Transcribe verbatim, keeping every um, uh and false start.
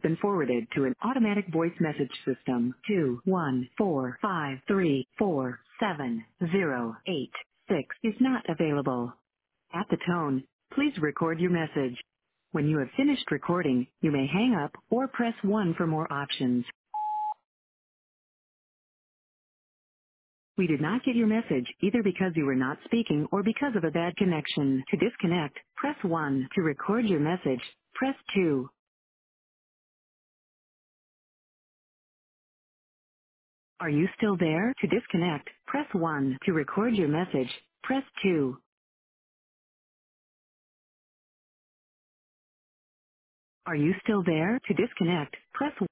been forwarded to an automatic voice message system. Two one four five three four seven zero eight six is not available. At the tone, please record your message. When you have finished recording, you may hang up or press one for more options. We did not get your message either because you were not speaking or because of a bad connection. To disconnect, press one. To record your message, press two. Are you still there? To disconnect, press one. To record your message, press two. Are you still there? To disconnect, press one.